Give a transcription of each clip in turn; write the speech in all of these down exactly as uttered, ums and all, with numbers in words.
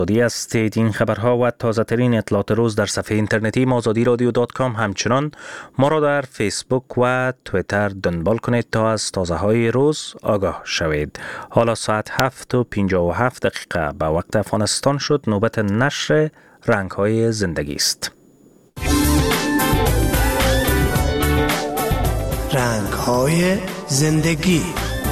آزادی هستید. این خبرها و تازه ترین اطلاعات روز در صفحه اینترنتی آزادی رادیو دات کام. همچنان ما را در فیسبوک و تویتر دنبال کنید تا از تازه های روز آگاه شوید. حالا ساعت هفت و پنجاه و هفت دقیقه به وقت افغانستان شد. نوبت نشر رنگ های زندگی است. رنگ های زندگی.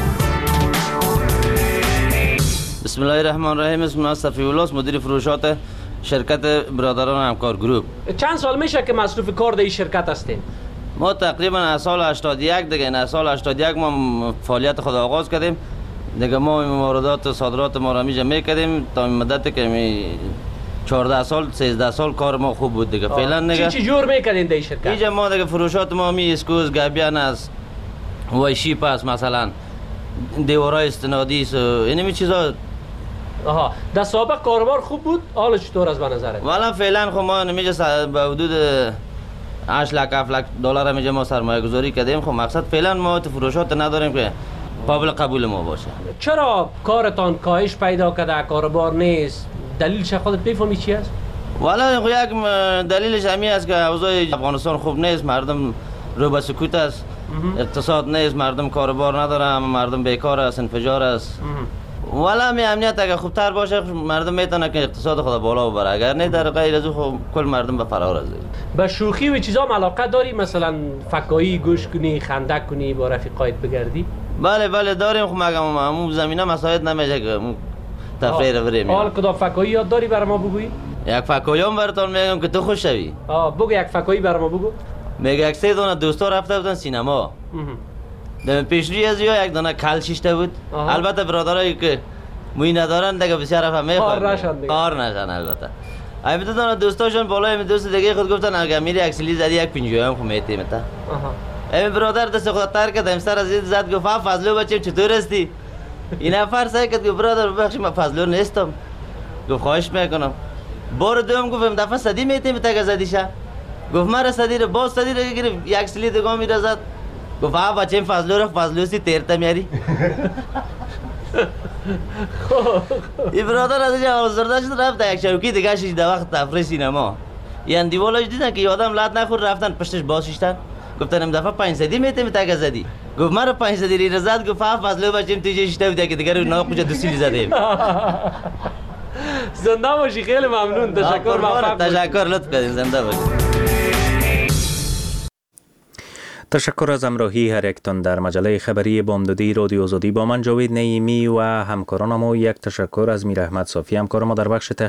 بسم الله الرحمن الرحیم. اسم من صفی الله، مدیر فروشات شرکت برادران همکار گروپ. چند سال میشه که مصروف کار در این شرکت هستین؟ ما تقریبا از سال هشتاد و یک دیگه از سال هشتاد و یک ما فعالیت خود آغاز کردیم دیگه. ما واردات و صادرات ما را میجا میکردیم تا مدت که می چهارده سال سیزده سال کار ما خوب بود دیگه. فعلا دیگه چی چی جور میکردین در این شرکت؟ اینجا ما دیگه فروشات ما می اسکوز گابیان است، وای شیپ است، مثلا دیوارای استنادی است، اینمی چیزا. آها، در سابق کاروبار خوب بود، حالا چطور است به نظرت؟ والا فعلا خب ما نمیجا به حدود هشت لک هفت لک دلار میجا ما سرمایه گذاری کردیم. خب مقصد فعلا ما تو فروشات نداریم که قابل قبول ما باشه. چرا کارتان کاهش پیدا کرده، کاروبار نیست؟ دلیلش خودت میفهمی چی است؟ والا یک دلیلش همین است که اوضاع افغانستان خوب نیست، مردم رو به سکوت است، اقتصاد نیست، مردم کاروبار ندارن، مردم بیکار است، انفجار است. والا می امنیت اگه خوبتر باشه مردم میتونه که اقتصاد خود بالا ببره، اگر نه در غیر از او کل مردم به فرار است. به شوخی و چیزا علاقه داری؟ مثلا فکایی گوش کنی، خندق کنی، با رفیقایت بگردی؟ بله بله داریم. خب مگه همون زمینه مساعد نمیشه که تفریح رو بریم. حال کدام فکایی یاد داری برام بگویی؟ یک فکایی هم براتون میگم که تو خوش شوی. آه بگو یک فکایی برام بگو. میگه یک سه دونه دوستا رفته بودن سینما. در پیشروی از یا یک دونه کل شیشته بود. آه. البته برادرایی که موی ندارن دیگه بسیار رفت میخواد کار نشن دیگه. کار نشن البته. اگه دو دونه دوستاشون بالای می دوست دیگه خود گفتن اگه میری اکسلی زدی یک پنجاه هم خمیتی متا. آها. این برادر دست خود تر کرد امسر از این زد گفت فضلو بچه چطور هستی؟ این نفر سعی کرد گفت برادر ببخشید من فضلو نیستم. گفت خواهش میکنم. بار دوم گفتم دفعه صدی میتی متا زدیشه. گفت مرا صدی رو باز صدی رو گرفت یک سلی دیگه میره زد. گفت آ بچه فضلو رو فضلو سی تیرتا میاری. این برادر از اینجا آزرده شد رفت یک شوکی دیگه شیشده وقت تفریح سینما. یعنی دیوالاش دیدن که یادم لات نخور رفتن پشتش باز شیشتن. گفتن ام دفعه پنج صدی میتی متا زدی. گفت مرا پنج صدی ری زد. گفت آ فضلو بچه تو شیشته بوده که دیگه رو ناق کجا دو سیلی زدیم. زنده باشی، خیلی ممنون. تشکر موفق باشی. تشکر، لطف کردین. زنده باشی. تشکر از همراهی هر یکتان در مجله خبری بامدادی رادیو آزادی. با من جاوید نعیمی و همکارانم و یک تشکر از میر احمد صافی همکار ما در بخش